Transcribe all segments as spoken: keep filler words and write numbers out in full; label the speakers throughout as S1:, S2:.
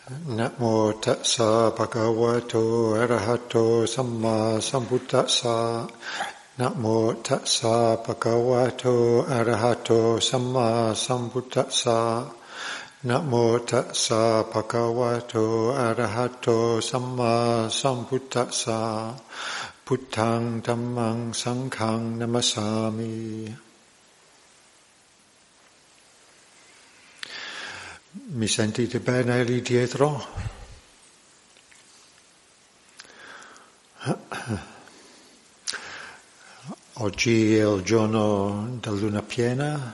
S1: Namo tassa bhagavato arahato samma sambuddhassa. Namo tassa bhagavato arahato samma sambuddhassa. Namo tassa bhagavato arahato samma sambuddhassa. Buddhaṃ Dhammāṃ Saṅghāṃ Namasami. Mi sentite bene lì dietro? Oggi è il giorno della luna piena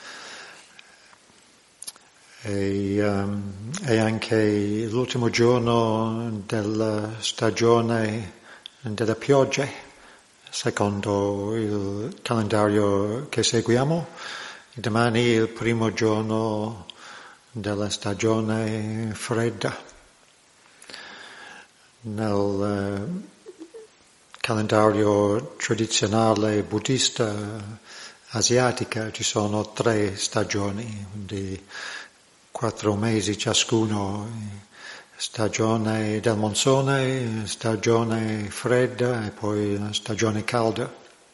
S1: e um, è anche l'ultimo giorno della stagione delle piogge, secondo il calendario che seguiamo. Domani è il primo giorno della stagione fredda. Nel eh, calendario tradizionale buddista asiatica ci sono tre stagioni di quattro mesi ciascuno: stagione del monsone, stagione fredda e poi stagione calda.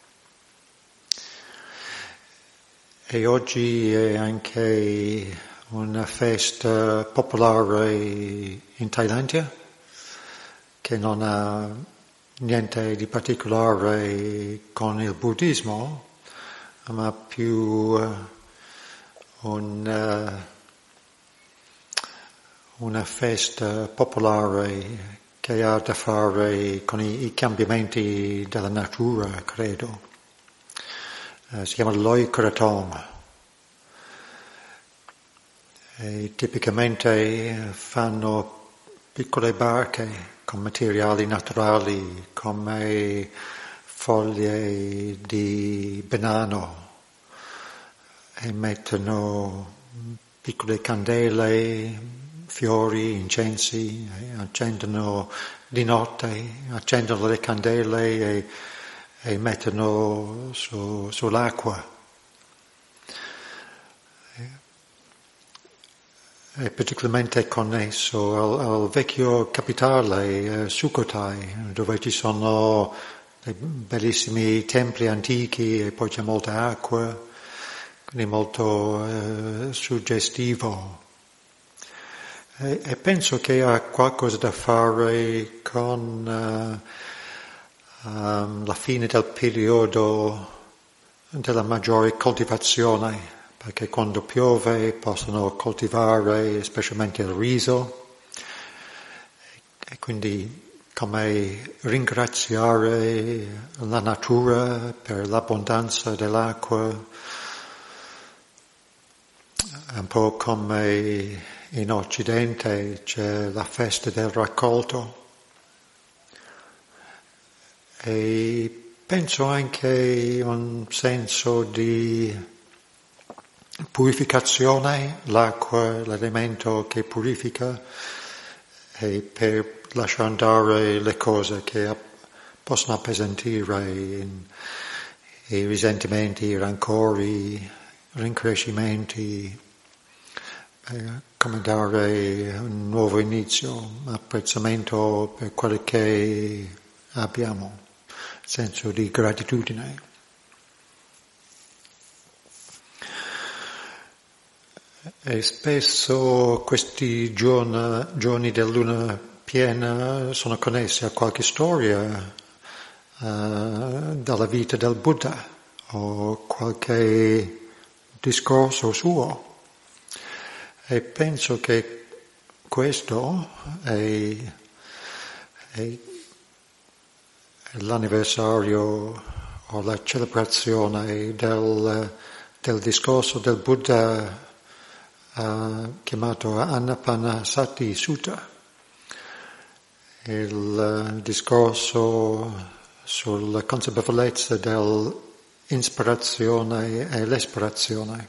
S1: E oggi è anche una festa popolare in Thailandia che non ha niente di particolare con il buddismo, ma più uh, un, uh, una festa popolare che ha a che fare con i, i cambiamenti della natura, credo. Uh, si chiama Loi Krathong. E tipicamente fanno piccole barche con materiali naturali come foglie di banano e mettono piccole candele, fiori, incensi, e accendono di notte, accendono le candele e, e mettono su, sull'acqua. È particolarmente connesso al, al vecchio capitale eh, Sukhothai, dove ci sono dei bellissimi templi antichi e poi c'è molta acqua, quindi molto eh, suggestivo. E, e penso che ha qualcosa da fare con uh, um, la fine del periodo della maggiore coltivazione, perché quando piove possono coltivare specialmente il riso e quindi come ringraziare la natura per l'abbondanza dell'acqua, un po' come in Occidente c'è la festa del raccolto. E penso anche un senso di purificazione, l'acqua, l'elemento che purifica, e per lasciare andare le cose che possono appesantire in, i risentimenti, i rancori, i rincrescimenti, eh, come dare un nuovo inizio, apprezzamento per quello che abbiamo, senso di gratitudine. E spesso questi giorni, giorni della luna piena sono connessi a qualche storia uh, dalla vita del Buddha o qualche discorso suo. E penso che questo è, è l'anniversario o la celebrazione del, del discorso del Buddha Uh, chiamato Anapanasati Sutta, il uh, discorso sulla consapevolezza dell'ispirazione e l'espirazione.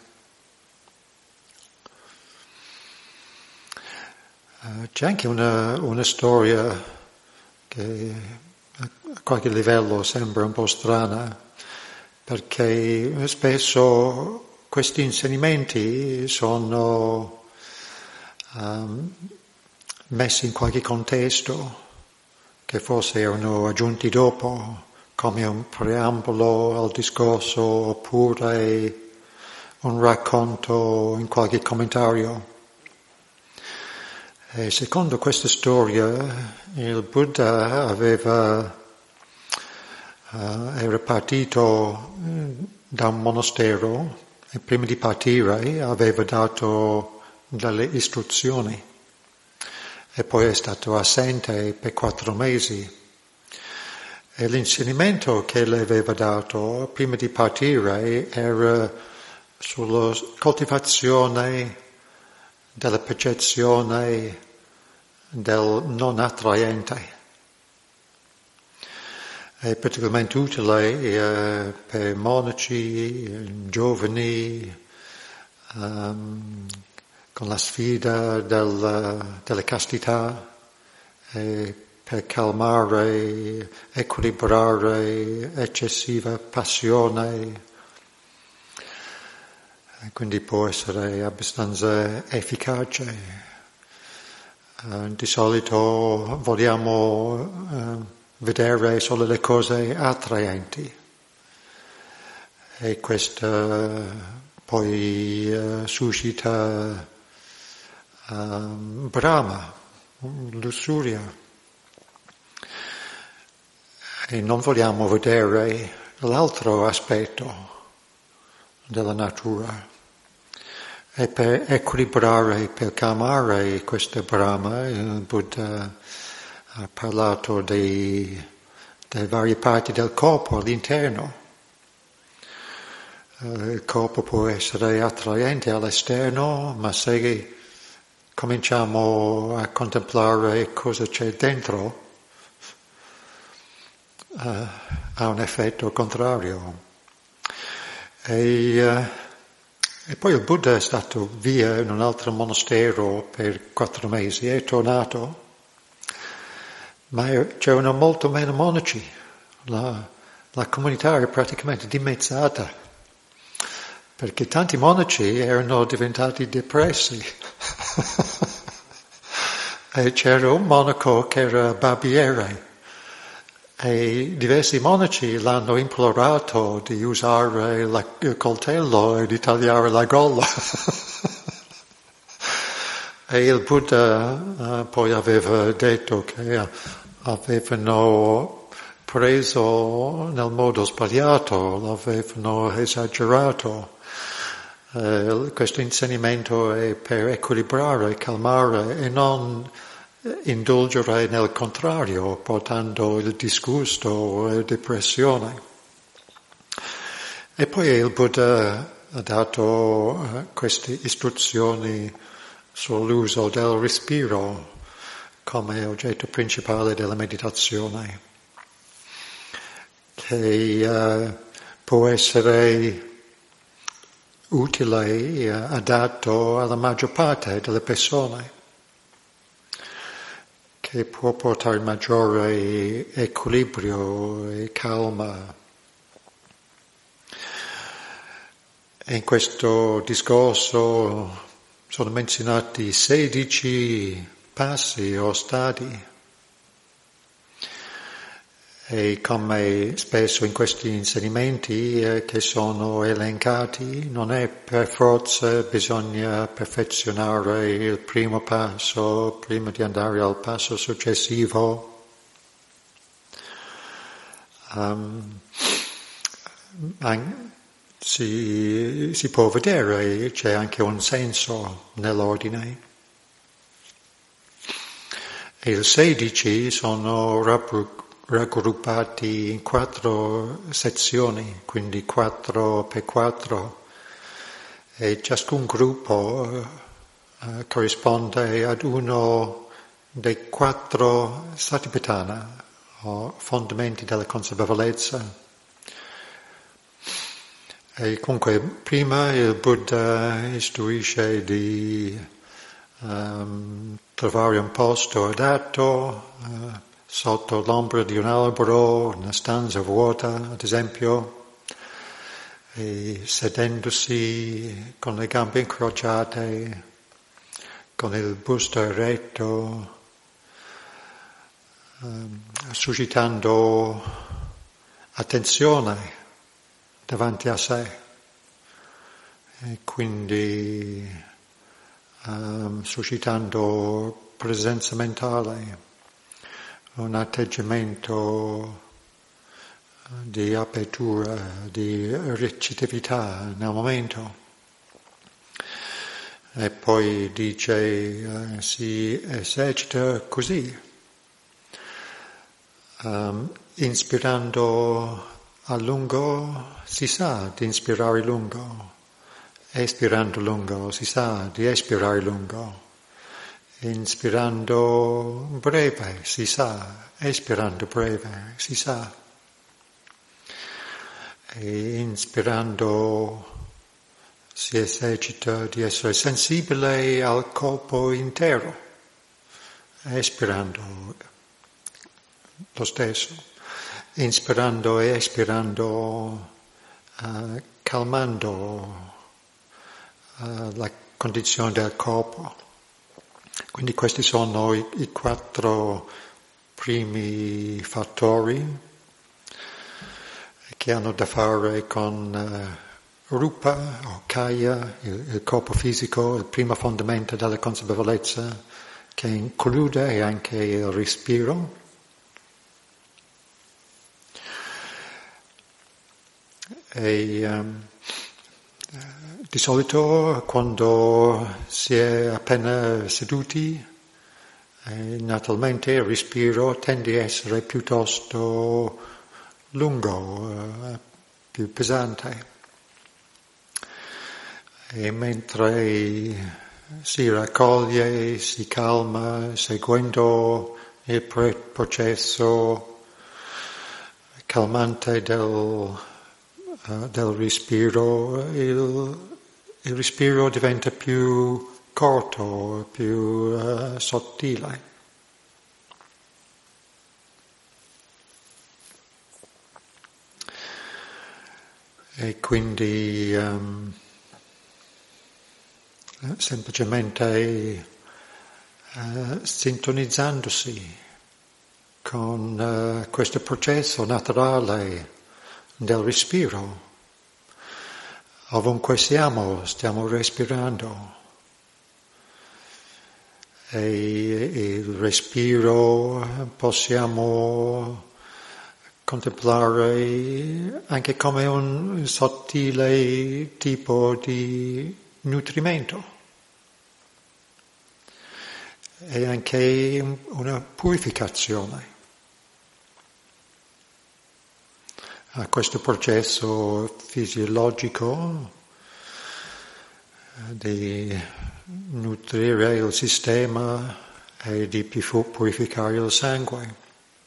S1: Uh, c'è anche una, una storia che a qualche livello sembra un po' strana, perché spesso questi insegnamenti sono um, messi in qualche contesto, che forse erano aggiunti dopo, come un preambolo al discorso oppure un racconto in qualche commentario. E secondo questa storia il Buddha aveva, uh, era partito da un monastero e prima di partire aveva dato delle istruzioni e poi è stato assente per quattro mesi. E l'insegnamento che le aveva dato prima di partire era sulla coltivazione della percezione del non attraente. È particolarmente utile eh, per monaci, giovani, um, con la sfida del, della castità, e per calmare, equilibrare eccessiva passione. E quindi può essere abbastanza efficace. Uh, di solito vogliamo uh, vedere solo le cose attraenti e questo poi uh, suscita uh, brama, lussuria, e non vogliamo vedere l'altro aspetto della natura. E per equilibrare, per calmare questa brama, il Buddha ha parlato dei, delle varie parti del corpo all'interno. Il corpo può essere attraente all'esterno, ma se cominciamo a contemplare cosa c'è dentro, uh, ha un effetto contrario. E, uh, E poi il Buddha è stato via in un altro monastero per quattro mesi, è tornato, ma c'erano molto meno monaci, la, la comunità era praticamente dimezzata, perché tanti monaci erano diventati depressi. E c'era un monaco che era barbiere, e diversi monaci l'hanno implorato di usare la, il coltello e di tagliare la gola. E il Buddha uh, poi aveva detto che avevano preso nel modo sbagliato, l'avevano esagerato. Uh, questo insegnamento è per equilibrare, calmare e non indulgere nel contrario, portando il disgusto e depressione. E poi il Buddha ha dato uh, queste istruzioni sull'uso del respiro come oggetto principale della meditazione, che uh, può essere utile, uh, adatto alla maggior parte delle persone, che può portare maggiore equilibrio e calma. E in questo discorso sono menzionati sedici passi o stadi, e come spesso in questi insegnamenti eh, che sono elencati, non è per forza bisogna perfezionare il primo passo prima di andare al passo successivo. Um, si, si può vedere, c'è anche un senso nell'ordine. E i sedici sono raggruppati in quattro sezioni, quindi quattro per quattro, e ciascun gruppo uh, corrisponde ad uno dei quattro satipatthana, o fondamenti della consapevolezza. E comunque prima il Buddha istruisce di um, trovare un posto adatto, uh, sotto l'ombra di un albero, una stanza vuota, ad esempio, e sedendosi con le gambe incrociate, con il busto eretto, um, suscitando attenzione davanti a sé e quindi um, suscitando presenza mentale, un atteggiamento di apertura, di ricettività nel momento. E poi dice eh, si esercita così, um, inspirando a lungo si sa di inspirare lungo, espirando lungo si sa di espirare lungo, inspirando breve si sa, espirando breve si sa, e inspirando si esercita di essere sensibile al corpo intero, espirando lo stesso, inspirando e espirando, uh, calmando uh, la condizione del corpo. Quindi questi sono i, i quattro primi fattori che hanno da fare con uh, Rupa o Kaya, il, il corpo fisico, il primo fondamento della consapevolezza, che include anche il respiro. E um, di solito quando si è appena seduti, eh, naturalmente il respiro tende a essere piuttosto lungo, eh, più pesante. E mentre si raccoglie, si calma, seguendo il processo calmante del, uh, del respiro, il, il respiro diventa più corto, più uh, sottile. E quindi um, semplicemente uh, sintonizzandosi con uh, questo processo naturale del respiro. Ovunque siamo, stiamo respirando. E il respiro possiamo contemplare anche come un sottile tipo di nutrimento e anche una purificazione. A questo processo fisiologico di nutrire il sistema e di purificare il sangue.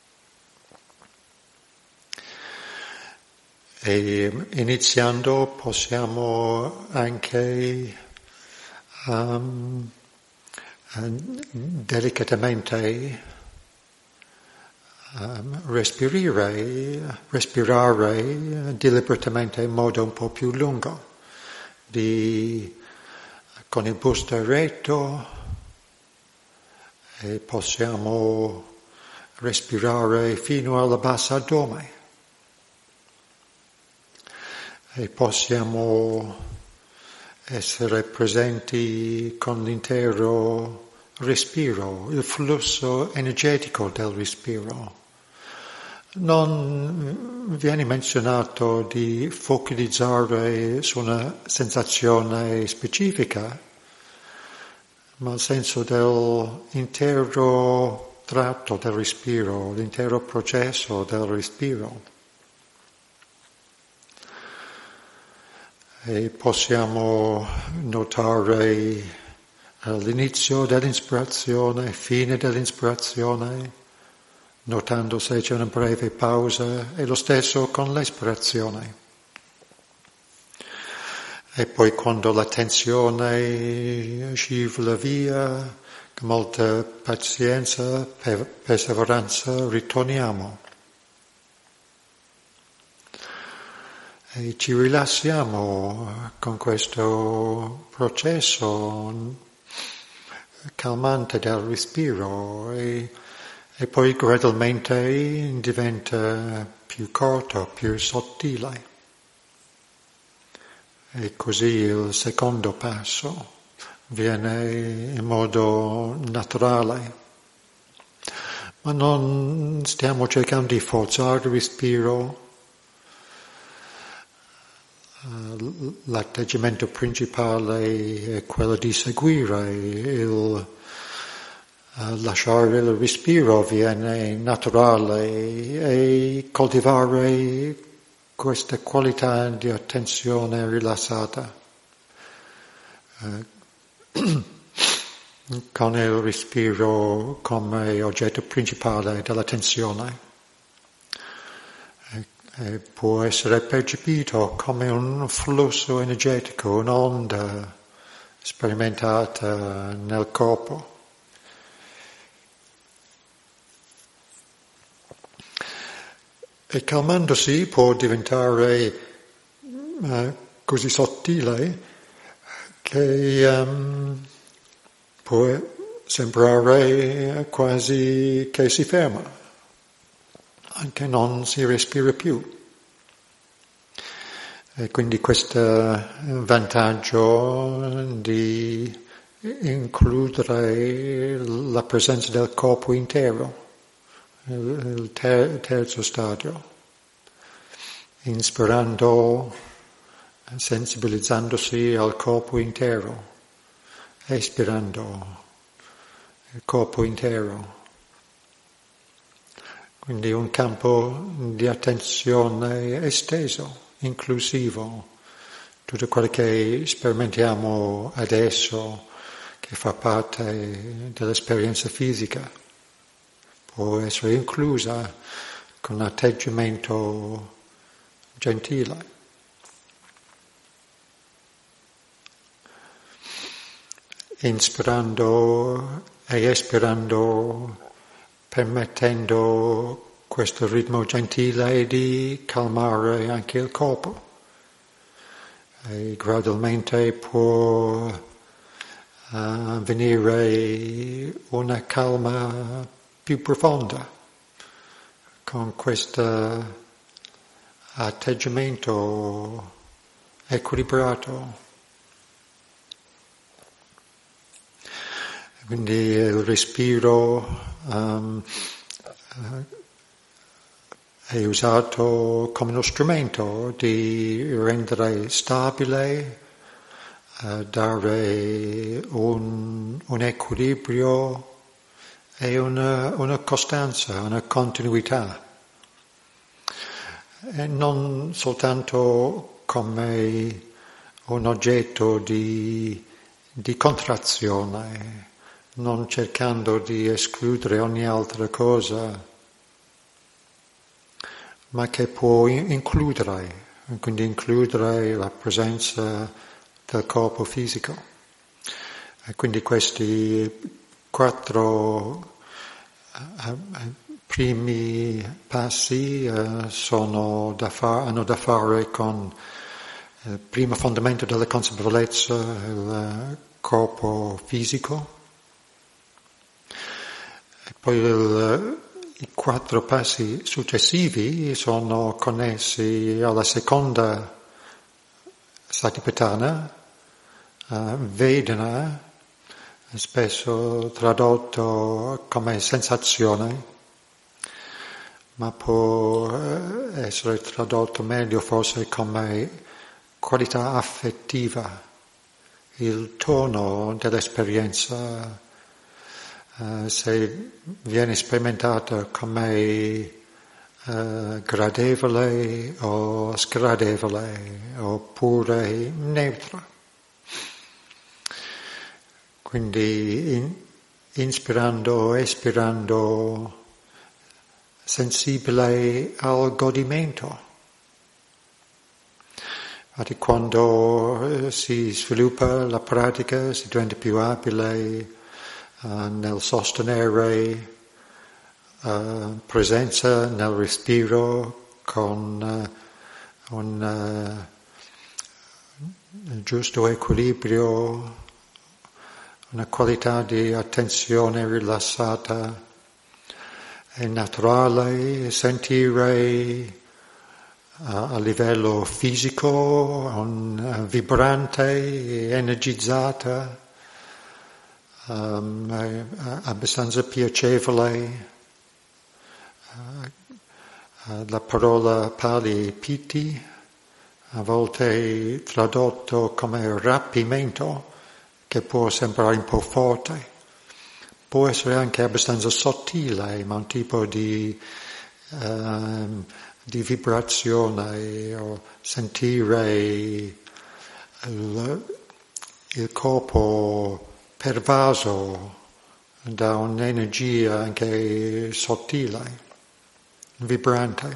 S1: E iniziando possiamo anche um, delicatamente um, respirare, respirare deliberatamente in modo un po' più lungo, di, con il busto eretto, e possiamo respirare fino alla bassa addome. E possiamo essere presenti con l'intero respiro, il flusso energetico del respiro. Non viene menzionato di focalizzare su una sensazione specifica, ma il senso dell'intero tratto del respiro, l'intero processo del respiro. E possiamo notare l'inizio dell'ispirazione, fine dell'ispirazione, notando se c'è una breve pausa, e lo stesso con l'espirazione. E poi quando la tensione scivola via, con molta pazienza, perseveranza, ritorniamo. E ci rilassiamo con questo processo calmante del respiro e, e poi gradualmente diventa più corto, più sottile. E così il secondo passo viene in modo naturale. Ma non stiamo cercando di forzare il respiro. L'atteggiamento principale è quello di seguire il lasciare il respiro, viene naturale, e coltivare questa qualità di attenzione rilassata eh, con il respiro come oggetto principale dell'attenzione. E, e può essere percepito come un flusso energetico, un'onda sperimentata nel corpo. E calmandosi può diventare uh, così sottile che um, può sembrare quasi che si ferma, anche non si respira più. E quindi questo vantaggio di includere la presenza del corpo intero, il ter- terzo stadio, inspirando, sensibilizzandosi al corpo intero, espirando il corpo intero. Quindi un campo di attenzione esteso, inclusivo, tutto quello che sperimentiamo adesso, che fa parte dell'esperienza fisica, può essere inclusa con un atteggiamento gentile. Inspirando e espirando, permettendo questo ritmo gentile di calmare anche il corpo. E gradualmente può uh, venire una calma più profonda con questo atteggiamento equilibrato. Quindi il respiro um, è usato come uno strumento di rendere stabile, uh, dare un, un equilibrio e una, una costanza, una continuità. E non soltanto come un oggetto di, di contrazione, non cercando di escludere ogni altra cosa, ma che può includere, quindi includere la presenza del corpo fisico. E quindi questi quattro uh, primi passi uh, sono da fa- hanno da fare con il primo fondamento della consapevolezza, il corpo fisico. E poi il, i quattro passi successivi sono connessi alla seconda satipatthana, uh, Vedana, spesso tradotto come sensazione, ma può essere tradotto meglio forse come qualità affettiva, il tono dell'esperienza. Uh, se viene sperimentata come uh, gradevole o sgradevole oppure neutra. Quindi in, inspirando, espirando, sensibile al godimento. Infatti quando uh, si sviluppa la pratica si diventa più abile Uh, nel sostenere uh, presenza nel respiro con uh, un uh, giusto equilibrio, una qualità di attenzione rilassata, è naturale sentire a livello fisico, un vibrante, energizzata, um, è abbastanza piacevole. Uh, la parola Pali piti, a volte tradotto come rapimento, che può sembrare un po' forte, può essere anche abbastanza sottile, ma un tipo di um, di vibrazione, o sentire il, il corpo pervaso da un'energia anche sottile, vibrante.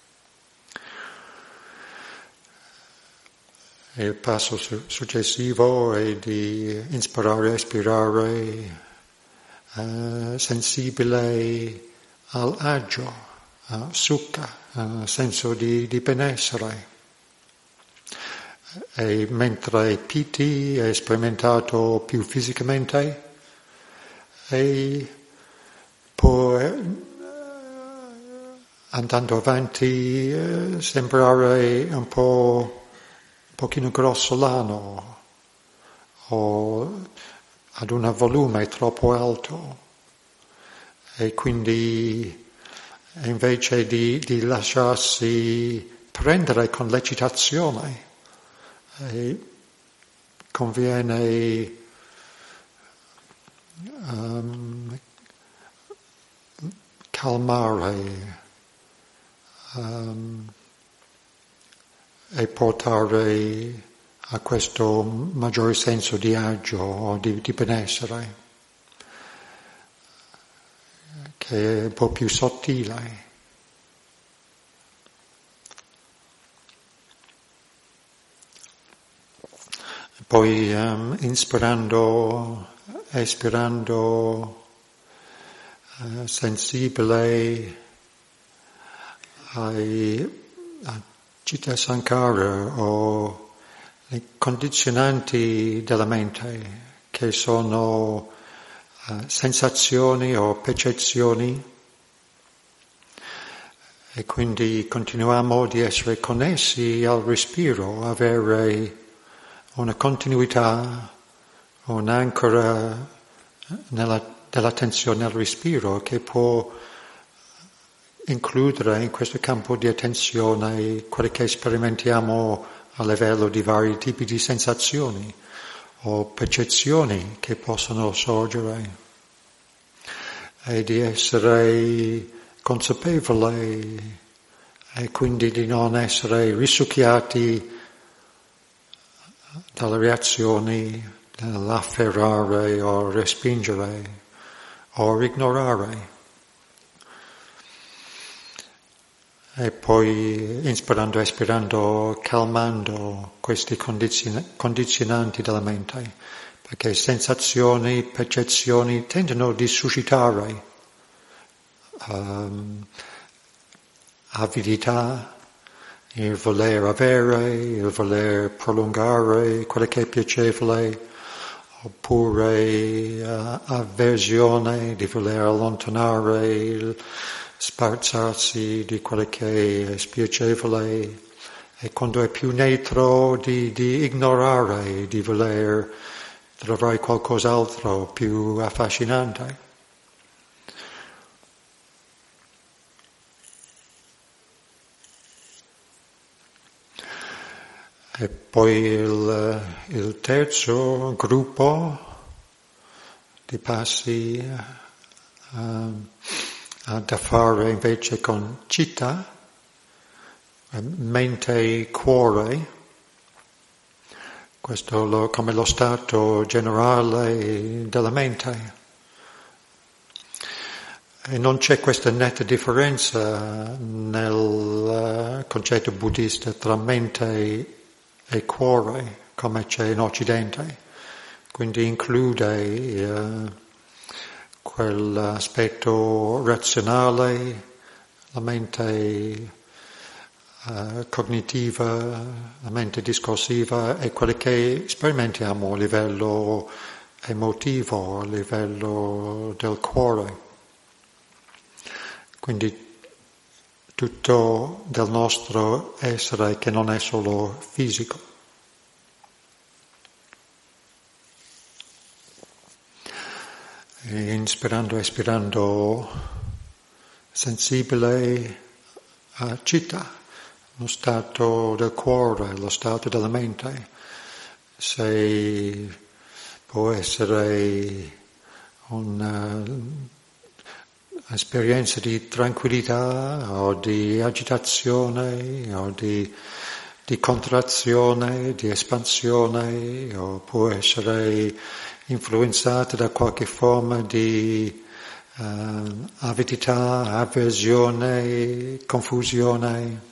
S1: Il passo su- successivo è di inspirare e espirare eh, sensibile al agio, Uh, sukha, uh, senso di, di benessere. E mentre piti è sperimentato più fisicamente, e poi uh, andando avanti uh, sembrare un po' un pochino grossolano o ad un volume troppo alto, e quindi invece di, di lasciarsi prendere con l'eccitazione, eh, conviene um, calmare um, e portare a questo maggiore senso di agio o di, di benessere, che è un po' più sottile. Poi um, inspirando, espirando, uh, sensibile ai a citta sankhara o i condizionanti della mente, che sono Uh, sensazioni o percezioni, e quindi continuiamo di essere connessi al respiro, avere una continuità, un'ancora nella, dell'attenzione al respiro, che può includere in questo campo di attenzione quello che sperimentiamo a livello di vari tipi di sensazioni o percezioni che possono sorgere, e di essere consapevoli e quindi di non essere risucchiati dalle reazioni, nell'afferrare o respingere o ignorare. E poi inspirando e espirando, calmando questi condizion- condizionanti della mente, perché sensazioni, percezioni tendono a suscitare um, avidità, il voler avere, il voler prolungare quello che è piacevole, oppure uh, avversione, di voler allontanare il sparzarsi di quello che è spiacevole, e quando è più neutro di, di ignorare, di voler trovare qualcos'altro più affascinante. E poi il, il terzo gruppo di passi uh, da fare invece con citta, mente e cuore, questo lo, come lo stato generale della mente. E non c'è questa netta differenza nel concetto buddista tra mente e cuore come c'è in Occidente, quindi include uh, quell'aspetto razionale, la mente uh, cognitiva, la mente discorsiva, e quello che sperimentiamo a livello emotivo, a livello del cuore. Quindi tutto del nostro essere che non è solo fisico. E inspirando, espirando, sensibile a città, lo stato del cuore, lo stato della mente. Se può essere un'esperienza di tranquillità o di agitazione o di, di contrazione, di espansione, o può essere influenzata da qualche forma di uh, avidità, avversione, confusione.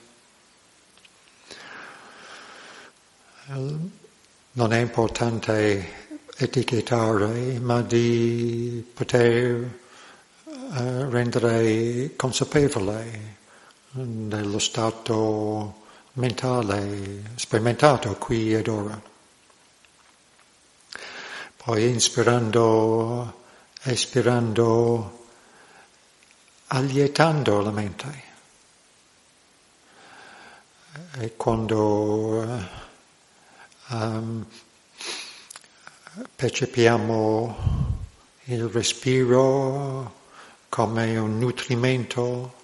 S1: Non è importante etichettare, ma di poter uh, rendere consapevole dello stato mentale sperimentato qui ed ora. Poi inspirando, espirando, allietando la mente. E quando um, percepiamo il respiro come un nutrimento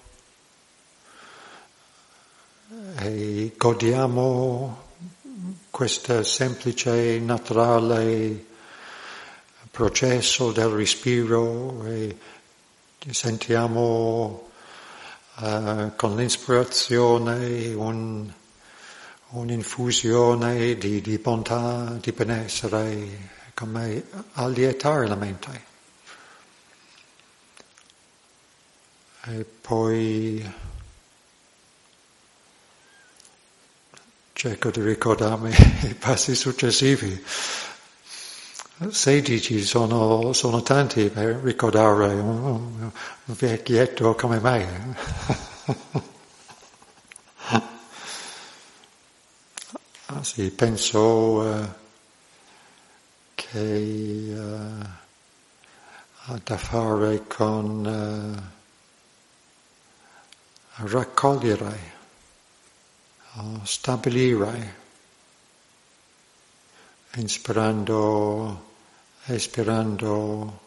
S1: e godiamo questo semplice, naturale processo del respiro e sentiamo uh, con l'ispirazione un, un'infusione di, di bontà, di benessere, come allietare la mente. E poi cerco di ricordarmi i passi successivi. Sedici sono, sono tanti per ricordare un, un, un vecchietto come me. Ah, sì, penso uh, che uh, ha da fare con uh, raccogliere, uh, stabilire, inspirando, espirando,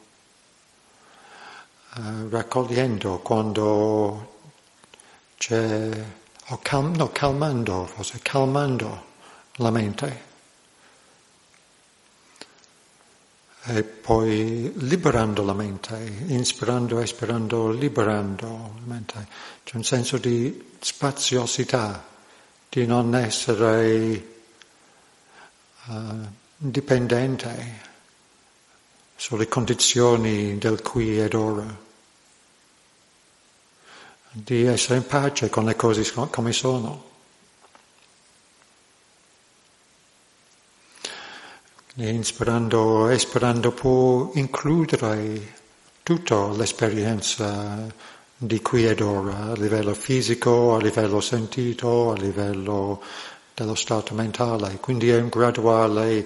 S1: uh, raccogliendo quando c'è, o cal- no, calmando, forse calmando la mente. E poi liberando la mente, inspirando, espirando, liberando la mente. C'è un senso di spaziosità, di non essere uh, dipendente sulle condizioni del qui ed ora, di essere in pace con le cose come sono. E inspirando, espirando può includere tutta l'esperienza di qui ed ora, a livello fisico, a livello sentito, a livello dello stato mentale. Quindi è un graduale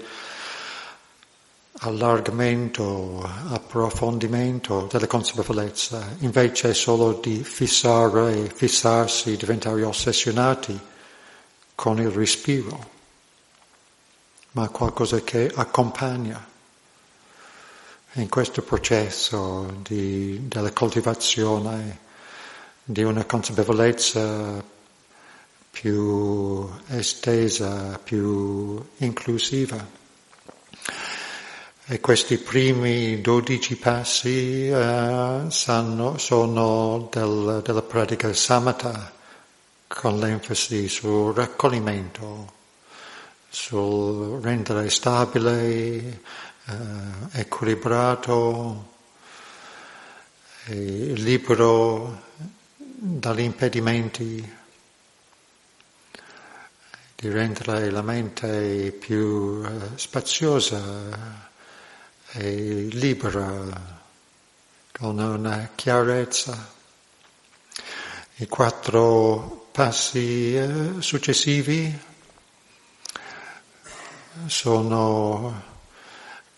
S1: allargamento, approfondimento della consapevolezza, invece solo di fissare, fissarsi, diventare ossessionati con il respiro, ma qualcosa che accompagna in questo processo di, della coltivazione di una consapevolezza più estesa, più inclusiva. E questi primi dodici passi uh, sanno, sono del, della pratica samatha, con l'enfasi sul raccoglimento, sul rendere stabile, uh, equilibrato, e libero dagli impedimenti, di rendere la mente più uh, spaziosa e libera, con una chiarezza. I quattro passi uh, successivi sono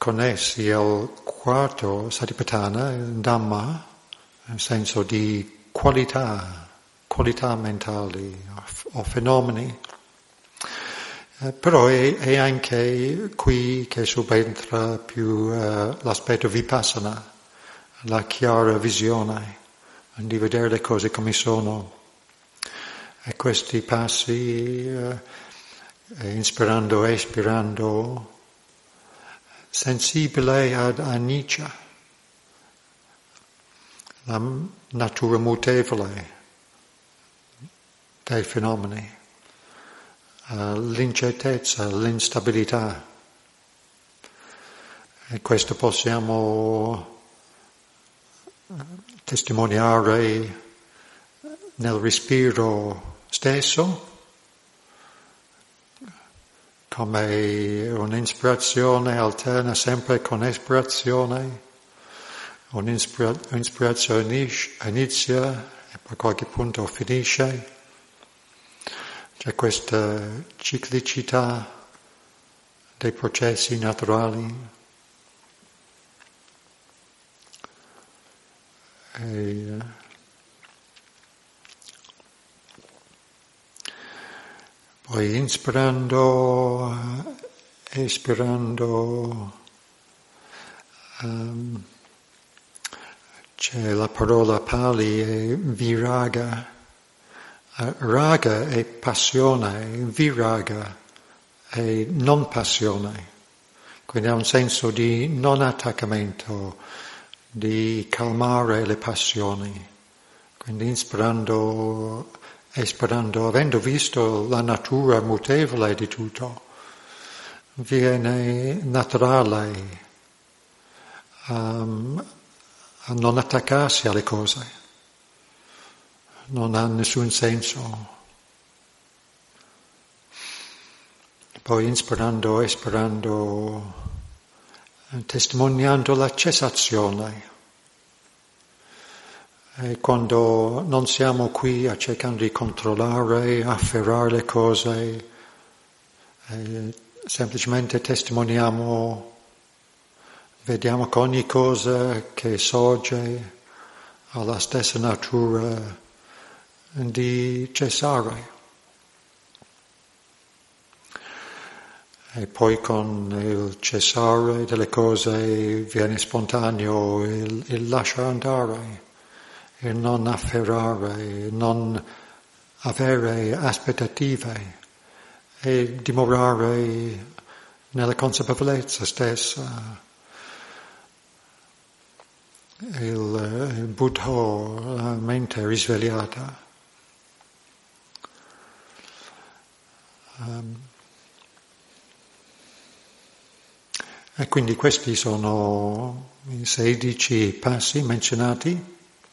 S1: connessi al quarto Satipatthana, il Dhamma, nel senso di qualità, qualità mentali o fenomeni. Eh, però è, è anche qui che subentra più eh, l'aspetto vipassana, la chiara visione, di vedere le cose come sono. E questi passi, eh, inspirando, espirando, sensibile ad anicca, la natura mutevole dei fenomeni, l'incertezza, l'instabilità. E questo possiamo testimoniare nel respiro stesso, come un'ispirazione alterna sempre con espirazione, un'ispirazione inizia e per qualche punto finisce. C'è questa ciclicità dei processi naturali. E poi inspirando, espirando, um, c'è la parola Pali, è viraga. Uh, raga è passione, viraga è non passione. Quindi ha un senso di non attaccamento, di calmare le passioni. Quindi inspirando, espirando, avendo visto la natura mutevole di tutto, viene naturale um, a non attaccarsi alle cose. Non ha nessun senso. Poi inspirando, espirando, testimoniando la cessazione. E quando non siamo qui a cercare di controllare, afferrare le cose, semplicemente testimoniamo, vediamo che ogni cosa che sorge ha la stessa natura di cessare. E poi con il cessare delle cose viene spontaneo il, il lasciare andare, il non afferrare, il non avere aspettative e dimorare nella consapevolezza stessa. Il, il Buddha, la mente risvegliata. Um, e quindi questi sono i sedici passi menzionati.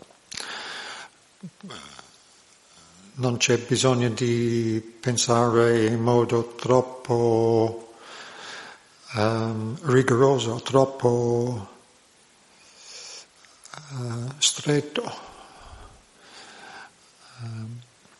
S1: Non c'è bisogno di pensare in modo troppo um, rigoroso, troppo uh, stretto. Um,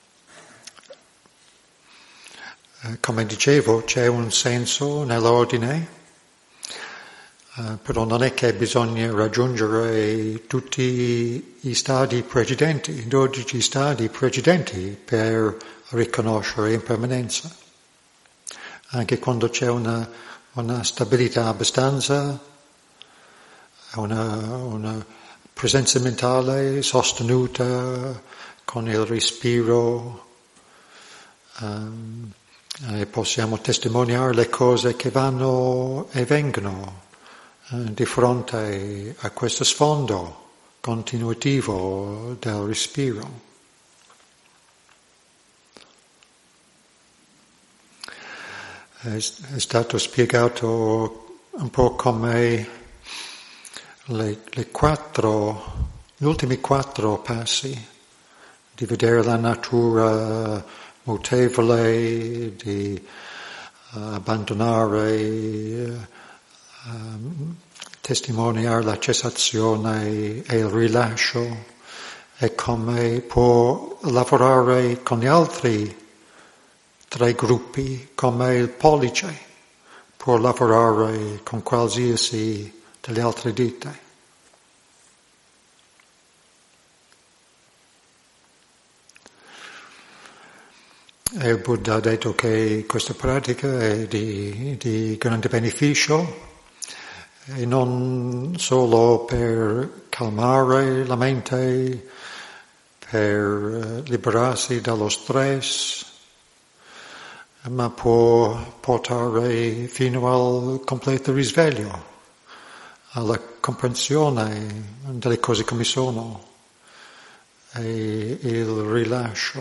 S1: Come dicevo, c'è un senso nell'ordine, eh, però non è che bisogna raggiungere tutti i stadi precedenti, dodici stadi precedenti per riconoscere impermanenza. Anche quando c'è una, una stabilità abbastanza, una, una presenza mentale sostenuta con il respiro, um, E possiamo testimoniare le cose che vanno e vengono eh, di fronte a questo sfondo continuativo del respiro. È, è stato spiegato un po' come le, le quattro, gli ultimi quattro passi di vedere la natura mutevole, di uh, abbandonare, uh, testimoniare la cessazione e il rilascio, e come può lavorare con gli altri tre gruppi, come il pollice può lavorare con qualsiasi delle altre dita. E il Buddha ha detto che questa pratica è di, di grande beneficio, e non solo per calmare la mente, per liberarsi dallo stress, ma può portare fino al completo risveglio, alla comprensione delle cose come sono e il rilascio.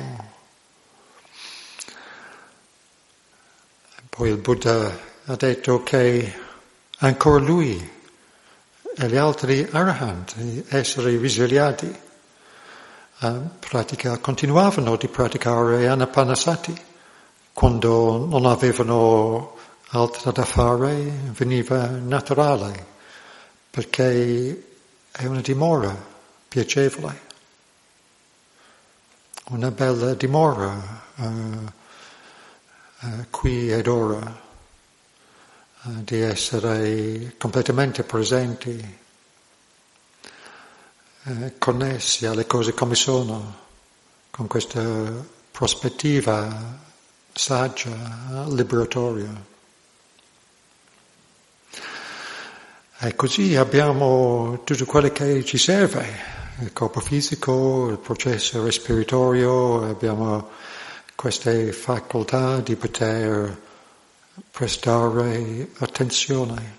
S1: Poi il Buddha ha detto che ancora lui e gli altri arahant, esseri risvegliati, pratica, continuavano di praticare anapanasati. Quando non avevano altro da fare, veniva naturale, perché è una dimora piacevole, una bella dimora uh, uh, qui ed ora, uh, di essere completamente presenti, uh, connessi alle cose come sono, con questa prospettiva saggia, liberatoria. E così abbiamo tutto quello che ci serve, il corpo fisico, il processo respiratorio, abbiamo queste facoltà di poter prestare attenzione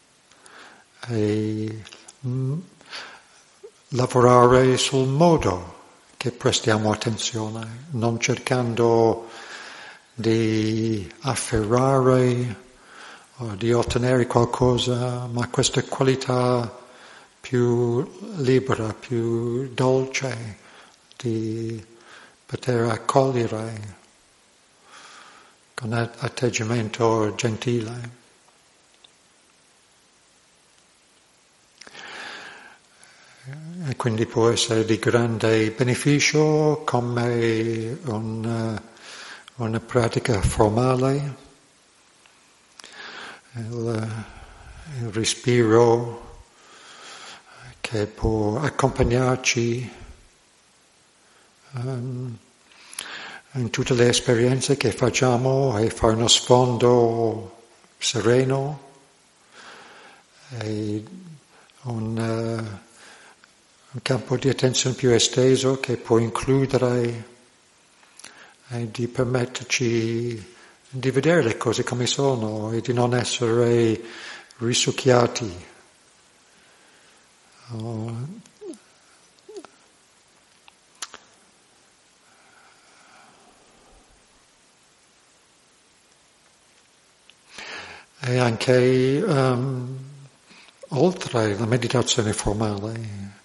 S1: e mh, lavorare sul modo che prestiamo attenzione, non cercando di afferrare o di ottenere qualcosa, ma questa qualità più libera, più dolce, di poter accogliere con atteggiamento gentile. E quindi può essere di grande beneficio come un una pratica formale, il, il respiro che può accompagnarci um, in tutte le esperienze che facciamo e fare uno sfondo sereno e un, uh, un campo di attenzione più esteso che può includere e di permetterci di vedere le cose come sono e di non essere risucchiati. Oh. E anche um, oltre la meditazione formale,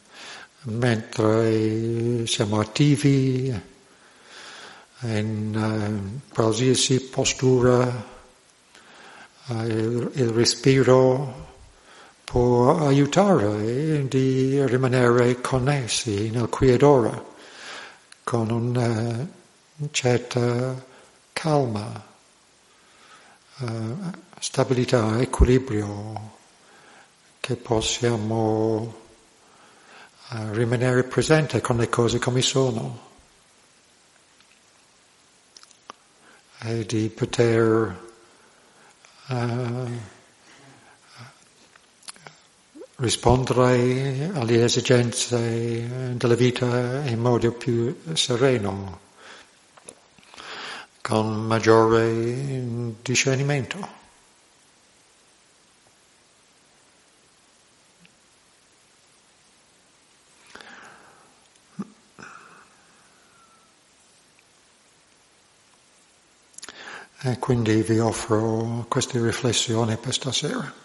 S1: mentre siamo attivi in uh, qualsiasi postura, uh, il, il respiro può aiutare di rimanere connessi nel qui ed ora, con una certa calma, uh, stabilità, equilibrio, che possiamo uh, rimanere presenti con le cose come sono. E di poter uh, rispondere alle esigenze della vita in modo più sereno, con maggiore discernimento. E quindi vi offro queste riflessioni per stasera.